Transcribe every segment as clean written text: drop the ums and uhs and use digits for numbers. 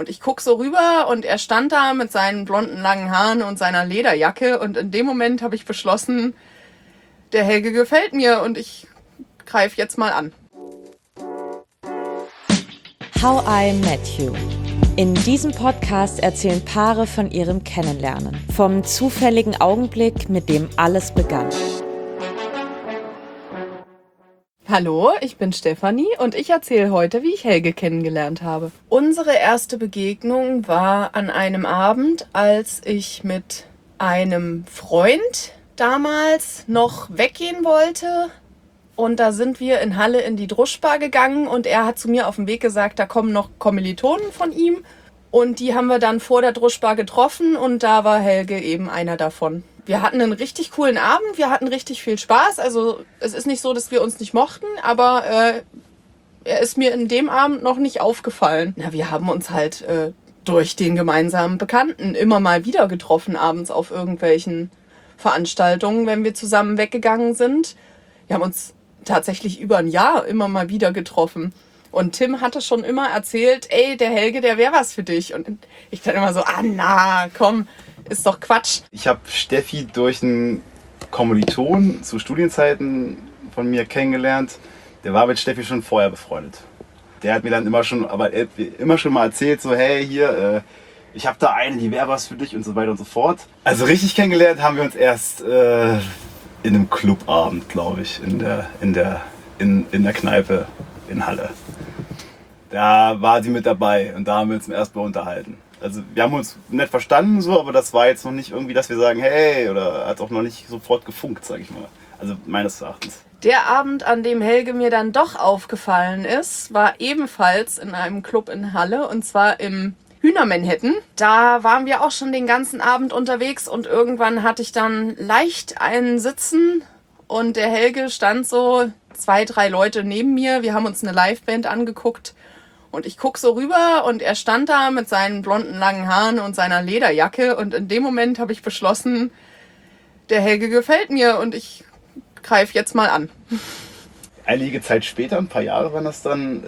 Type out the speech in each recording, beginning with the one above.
Und ich guck so rüber und er stand da mit seinen blonden langen Haaren und seiner Lederjacke. Und in dem Moment habe ich beschlossen, der Helge gefällt mir und ich greife jetzt mal an. How I Met You. In diesem Podcast erzählen Paare von ihrem Kennenlernen, vom zufälligen Augenblick, mit dem alles begann. Hallo, ich bin Stefanie und ich erzähle heute, wie ich Helge kennengelernt habe. Unsere erste Begegnung war an einem Abend, als ich mit einem Freund damals noch weggehen wollte. Und da sind wir in Halle in die Druschbar gegangen und er hat zu mir auf dem Weg gesagt, da kommen noch Kommilitonen von ihm. Und die haben wir dann vor der Druschbar getroffen und da war Helge eben einer davon. Wir hatten einen richtig coolen Abend, wir hatten richtig viel Spaß. Also es ist nicht so, dass wir uns nicht mochten, aber er ist mir in dem Abend noch nicht aufgefallen. Na, wir haben uns halt durch den gemeinsamen Bekannten immer mal wieder getroffen, abends auf irgendwelchen Veranstaltungen, wenn wir zusammen weggegangen sind. Wir haben uns tatsächlich über ein Jahr immer mal wieder getroffen. Und Tim hatte schon immer erzählt, ey, der Helge, der wäre was für dich. Und ich dann immer so, na, komm, ist doch Quatsch. Ich habe Steffi durch einen Kommiliton zu Studienzeiten von mir kennengelernt. Der war mit Steffi schon vorher befreundet. Der hat mir dann immer schon mal erzählt, so, hey, hier, ich habe da eine, die wäre was für dich und so weiter und so fort. Also richtig kennengelernt haben wir uns erst in einem Clubabend, glaube ich, in der Kneipe in Halle. Da war sie mit dabei und da haben wir uns zum ersten Mal unterhalten. Also wir haben uns nett verstanden, so, aber das war jetzt noch nicht irgendwie, dass wir sagen, hey, oder hat auch noch nicht sofort gefunkt, sag ich mal. Also meines Erachtens. Der Abend, an dem Helge mir dann doch aufgefallen ist, war ebenfalls in einem Club in Halle und zwar im Hühnermanhattan. Da waren wir auch schon den ganzen Abend unterwegs und irgendwann hatte ich dann leicht einen Sitzen und der Helge stand so 2, 3 Leute neben mir. Wir haben uns eine Liveband angeguckt und ich guck so rüber und er stand da mit seinen blonden langen Haaren und seiner Lederjacke und in dem Moment habe ich beschlossen, der Helge gefällt mir und ich greife jetzt mal an. Einige Zeit später, ein paar Jahre waren das dann,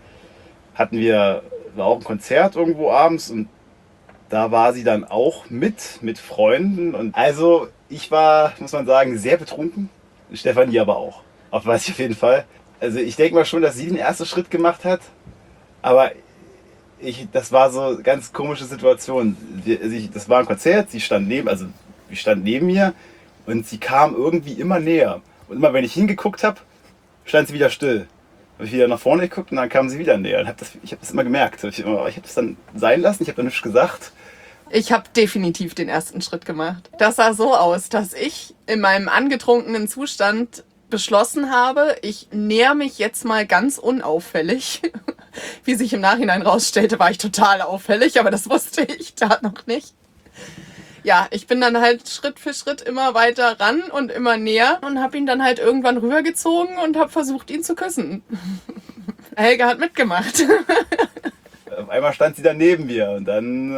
war auch ein Konzert irgendwo abends und da war sie dann auch mit Freunden. Und also ich war, muss man sagen, sehr betrunken. Stefanie aber auch. Auf weiß ich auf jeden Fall. Also ich denke mal schon, dass sie den ersten Schritt gemacht hat. Aber das war so eine ganz komische Situation. Das war ein Konzert, sie stand neben mir und sie kam irgendwie immer näher. Und immer wenn ich hingeguckt habe, stand sie wieder still. Habe ich wieder nach vorne geguckt und dann kam sie wieder näher. Ich habe das immer gemerkt. Ich habe das dann sein lassen, ich habe dann nichts gesagt. Ich habe definitiv den ersten Schritt gemacht. Das sah so aus, dass ich in meinem angetrunkenen Zustand beschlossen habe, ich näher mich jetzt mal ganz unauffällig. Wie sich im Nachhinein rausstellte, war ich total auffällig, aber das wusste ich da noch nicht. Ja, ich bin dann halt Schritt für Schritt immer weiter ran und immer näher und habe ihn dann halt irgendwann rübergezogen und habe versucht, ihn zu küssen. Helge hat mitgemacht. Auf einmal stand sie dann neben mir und dann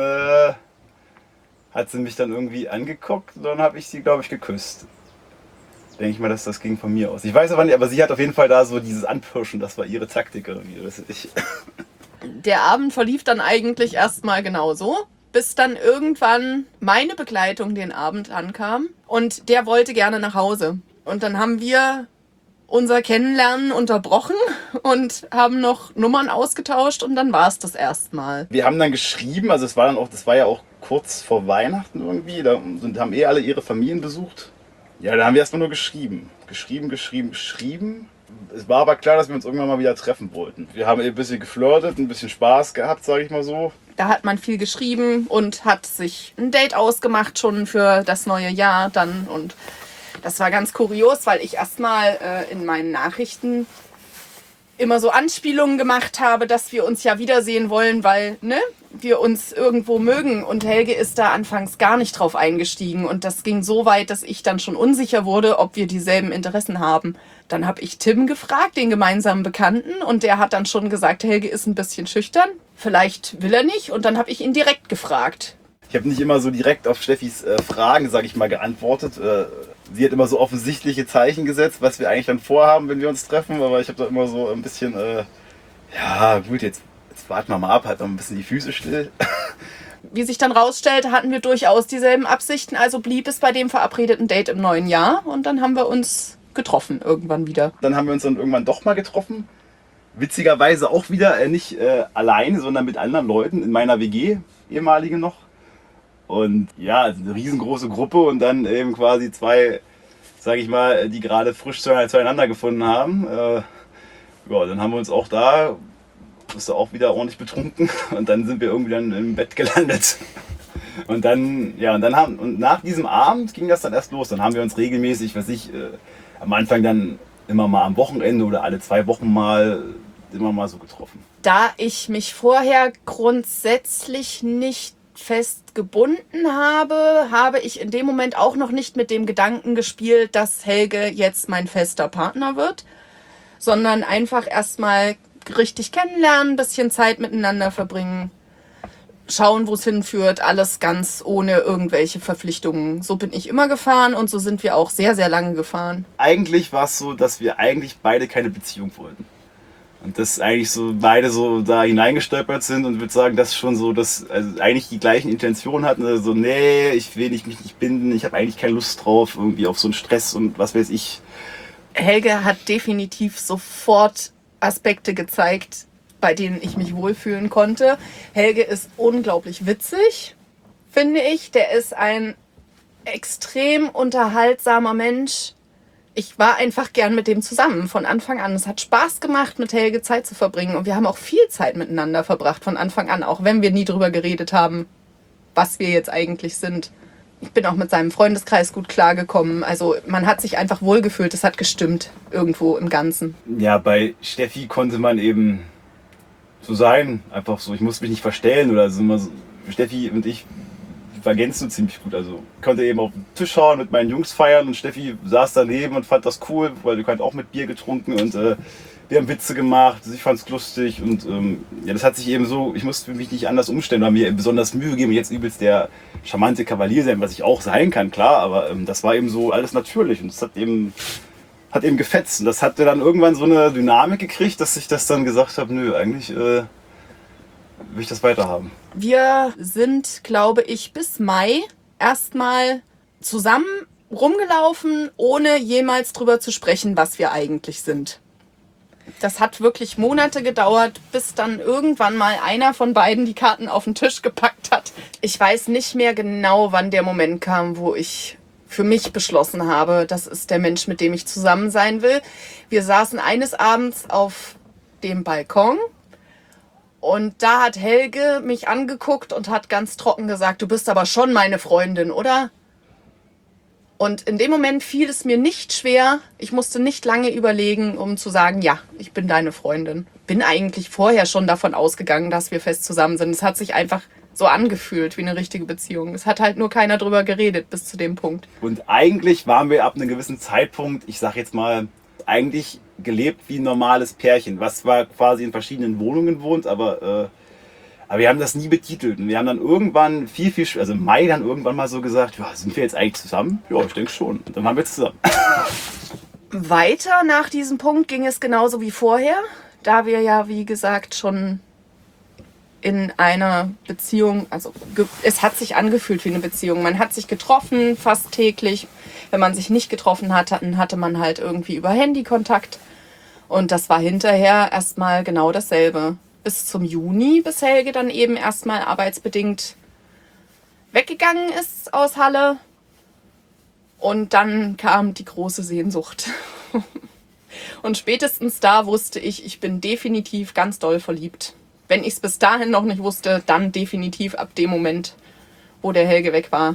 hat sie mich dann irgendwie angeguckt und dann habe ich sie, glaube ich, geküsst. Denke ich mal, dass das ging von mir aus. Ich weiß aber nicht, aber sie hat auf jeden Fall da so dieses Anpirschen, das war ihre Taktik irgendwie. Der Abend verlief dann eigentlich erstmal genauso, bis dann irgendwann meine Begleitung den Abend ankam und der wollte gerne nach Hause. Und dann haben wir unser Kennenlernen unterbrochen und haben noch Nummern ausgetauscht und dann war es das erstmal. Wir haben dann geschrieben, also das war ja auch kurz vor Weihnachten irgendwie, da haben alle ihre Familien besucht. Ja, da haben wir erstmal nur geschrieben. Geschrieben. Es war aber klar, dass wir uns irgendwann mal wieder treffen wollten. Wir haben ein bisschen geflirtet, ein bisschen Spaß gehabt, sage ich mal so. Da hat man viel geschrieben und hat sich ein Date ausgemacht schon für das neue Jahr dann. Und das war ganz kurios, weil ich erstmal in meinen Nachrichten immer so Anspielungen gemacht habe, dass wir uns ja wiedersehen wollen, weil wir uns irgendwo mögen. Und Helge ist da anfangs gar nicht drauf eingestiegen. Und das ging so weit, dass ich dann schon unsicher wurde, ob wir dieselben Interessen haben. Dann habe ich Tim gefragt, den gemeinsamen Bekannten. Und der hat dann schon gesagt, Helge ist ein bisschen schüchtern. Vielleicht will er nicht. Und dann habe ich ihn direkt gefragt. Ich habe nicht immer so direkt auf Steffis Fragen, sage ich mal, geantwortet. Sie hat immer so offensichtliche Zeichen gesetzt, was wir eigentlich dann vorhaben, wenn wir uns treffen. Aber ich habe da immer so ein bisschen, ja gut, jetzt jetzt warten wir mal ab, halt noch ein bisschen die Füße still. Wie sich dann rausstellte, hatten wir durchaus dieselben Absichten, also blieb es bei dem verabredeten Date im neuen Jahr und dann haben wir uns getroffen irgendwann wieder. Dann haben wir uns dann irgendwann doch mal getroffen. Witzigerweise auch wieder nicht alleine, sondern mit anderen Leuten in meiner WG, ehemalige noch. Und ja, eine riesengroße Gruppe und dann eben quasi zwei, sage ich mal, die gerade frisch zueinander gefunden haben. Ja, dann haben wir uns auch da, bist du auch wieder ordentlich betrunken und dann sind wir irgendwie dann im Bett gelandet. Und dann, ja, und nach diesem Abend ging das dann erst los. Dann haben wir uns regelmäßig, am Anfang dann immer mal am Wochenende oder alle 2 Wochen mal, immer mal so getroffen. Da ich mich vorher grundsätzlich nicht fest gebunden habe, habe ich in dem Moment auch noch nicht mit dem Gedanken gespielt, dass Helge jetzt mein fester Partner wird, sondern einfach erstmal richtig kennenlernen, ein bisschen Zeit miteinander verbringen, schauen, wo es hinführt, alles ganz ohne irgendwelche Verpflichtungen. So bin ich immer gefahren und so sind wir auch sehr, sehr lange gefahren. Eigentlich war es so, dass wir eigentlich beide keine Beziehung wollten. Und dass eigentlich so beide so da hineingestolpert sind und würde sagen, dass schon so, dass also eigentlich die gleichen Intentionen hatten. Also nee, ich will mich nicht binden, ich habe eigentlich keine Lust drauf, irgendwie auf so einen Stress und was weiß ich. Helge hat definitiv sofort Aspekte gezeigt, bei denen ich mich wohlfühlen konnte. Helge ist unglaublich witzig, finde ich. Der ist ein extrem unterhaltsamer Mensch. Ich war einfach gern mit dem zusammen von Anfang an. Es hat Spaß gemacht, mit Helge Zeit zu verbringen. Und wir haben auch viel Zeit miteinander verbracht von Anfang an, auch wenn wir nie drüber geredet haben, was wir jetzt eigentlich sind. Ich bin auch mit seinem Freundeskreis gut klargekommen. Also man hat sich einfach wohlgefühlt. Es hat gestimmt irgendwo im Ganzen. Ja, bei Steffi konnte man eben so sein. Einfach so, ich musste mich nicht verstellen oder so. Steffi und ich ergänzen ziemlich gut. Also ich konnte eben auf den Tisch schauen, mit meinen Jungs feiern und Steffi saß daneben und fand das cool, weil wir haben auch mit Bier getrunken und wir haben Witze gemacht. Ich fand es lustig und ja, das hat sich eben so, ich musste mich nicht anders umstellen, weil mir besonders Mühe gegeben, jetzt übelst der charmante Kavalier sein, was ich auch sein kann, klar, aber das war eben so alles natürlich und es hat eben gefetzt und das hatte dann irgendwann so eine Dynamik gekriegt, dass ich das dann gesagt habe, nö, eigentlich will ich das weiterhaben. Wir sind, glaube ich, bis Mai erstmal zusammen rumgelaufen, ohne jemals drüber zu sprechen, was wir eigentlich sind. Das hat wirklich Monate gedauert, bis dann irgendwann mal einer von beiden die Karten auf den Tisch gepackt hat. Ich weiß nicht mehr genau, wann der Moment kam, wo ich für mich beschlossen habe, das ist der Mensch, mit dem ich zusammen sein will. Wir saßen eines Abends auf dem Balkon und da hat Helge mich angeguckt und hat ganz trocken gesagt, du bist aber schon meine Freundin, oder? Und in dem Moment fiel es mir nicht schwer, ich musste nicht lange überlegen, um zu sagen, ja, ich bin deine Freundin. Bin eigentlich vorher schon davon ausgegangen, dass wir fest zusammen sind. Es hat sich einfach so angefühlt wie eine richtige Beziehung. Es hat halt nur keiner drüber geredet bis zu dem Punkt. Und eigentlich waren wir ab einem gewissen Zeitpunkt, ich sag jetzt mal, eigentlich gelebt wie ein normales Pärchen, was zwar quasi in verschiedenen Wohnungen wohnt, aber wir haben das nie betitelt. Und wir haben dann irgendwann also im Mai dann irgendwann mal so gesagt, ja, sind wir jetzt eigentlich zusammen? Ja, ich denke schon. Und dann waren wir zusammen. Weiter nach diesem Punkt ging es genauso wie vorher, da wir ja, wie gesagt, schon in einer Beziehung, also es hat sich angefühlt wie eine Beziehung. Man hat sich getroffen, fast täglich. Wenn man sich nicht getroffen hat, dann hatte man halt irgendwie über Handy Kontakt. Und das war hinterher erstmal genau dasselbe. Bis zum Juni, bis Helge dann eben erstmal arbeitsbedingt weggegangen ist aus Halle. Und dann kam die große Sehnsucht. Und spätestens da wusste ich bin definitiv ganz doll verliebt. Wenn ich es bis dahin noch nicht wusste, dann definitiv ab dem Moment, wo der Helge weg war.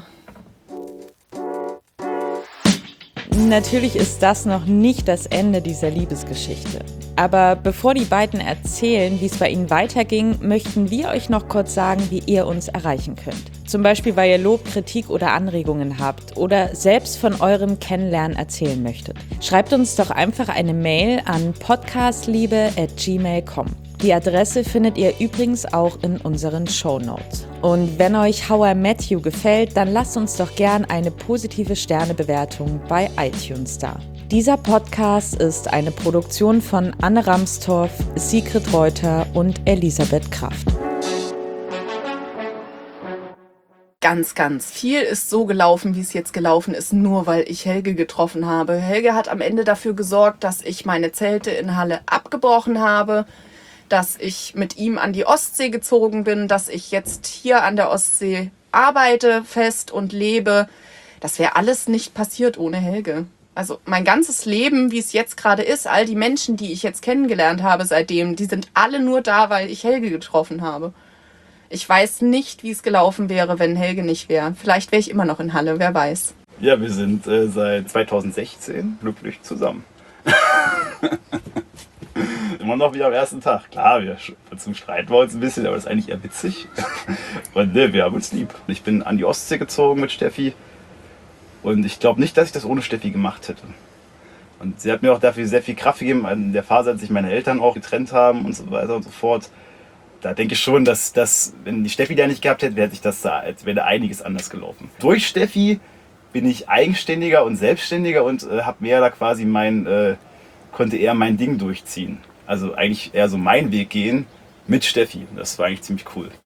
Natürlich ist das noch nicht das Ende dieser Liebesgeschichte. Aber bevor die beiden erzählen, wie es bei ihnen weiterging, möchten wir euch noch kurz sagen, wie ihr uns erreichen könnt. Zum Beispiel, weil ihr Lob, Kritik oder Anregungen habt oder selbst von eurem Kennenlernen erzählen möchtet. Schreibt uns doch einfach eine Mail an podcastliebe@gmail.com. Die Adresse findet ihr übrigens auch in unseren Shownotes. Und wenn euch How I Met You gefällt, dann lasst uns doch gern eine positive Sternebewertung bei iTunes da. Dieser Podcast ist eine Produktion von Anne Ramstorff, Sigrid Reuter und Elisabeth Kraft. Ganz, ganz viel ist so gelaufen, wie es jetzt gelaufen ist, nur weil ich Helge getroffen habe. Helge hat am Ende dafür gesorgt, dass ich meine Zelte in Halle abgebrochen habe, dass ich mit ihm an die Ostsee gezogen bin, dass ich jetzt hier an der Ostsee arbeite, fest und lebe. Das wäre alles nicht passiert ohne Helge. Also mein ganzes Leben, wie es jetzt gerade ist, all die Menschen, die ich jetzt kennengelernt habe seitdem, die sind alle nur da, weil ich Helge getroffen habe. Ich weiß nicht, wie es gelaufen wäre, wenn Helge nicht wäre. Vielleicht wäre ich immer noch in Halle, wer weiß. Ja, wir sind seit 2016 glücklich zusammen. Immer noch wie am ersten Tag. Klar, zum Streiten wir uns ein bisschen, aber das ist eigentlich eher witzig. Und ne, wir haben uns lieb. Ich bin an die Ostsee gezogen mit Steffi. Und ich glaube nicht, dass ich das ohne Steffi gemacht hätte. Und sie hat mir auch dafür sehr viel Kraft gegeben, in der Phase, als sich meine Eltern auch getrennt haben und so weiter und so fort. Da denke ich schon, dass wenn die Steffi da nicht gehabt hätte, wäre einiges anders gelaufen. Durch Steffi bin ich eigenständiger und selbstständiger und habe mehr da quasi konnte eher mein Ding durchziehen. Also eigentlich eher so meinen Weg gehen mit Steffi. Das war eigentlich ziemlich cool.